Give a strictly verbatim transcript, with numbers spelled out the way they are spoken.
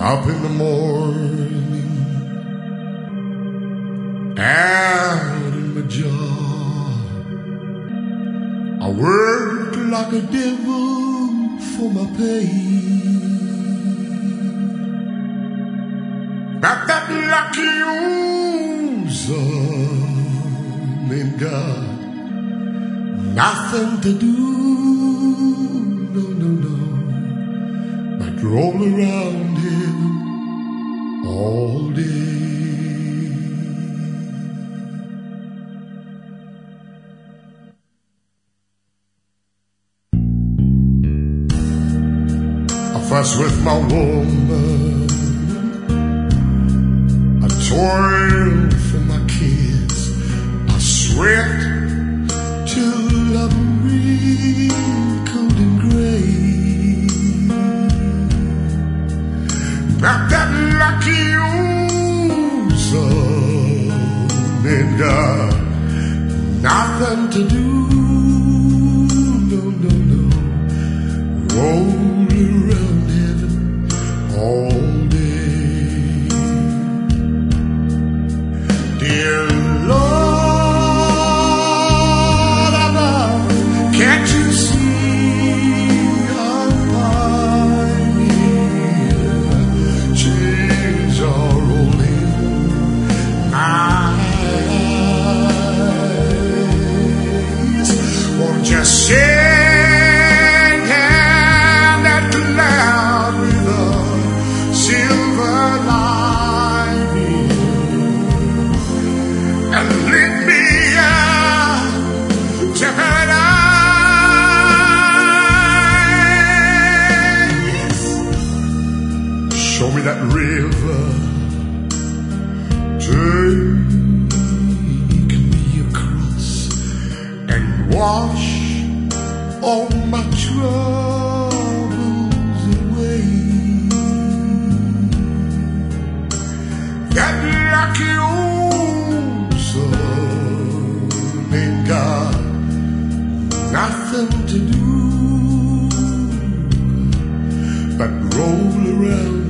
up in the morning, out in my job. I work like a devil for my pay. Got that lucky oozum in God, nothing to do, no, no, no, but roll around him all day. I fuss with my woman, I toil for my kids, I sweat till I'm real cold and gray. Got that lucky oozum in God, nothing to do, no, no, no, roll around heaven all day. Dear Lord, I love, can't you see I'm pining? Chains are rolling eyes. Won't you shake hand that cloud with a silver lining and lead me out to paradise? Show me that river, take me across and wash all my troubles away. That lucky oozum in God, nothing to do but roll around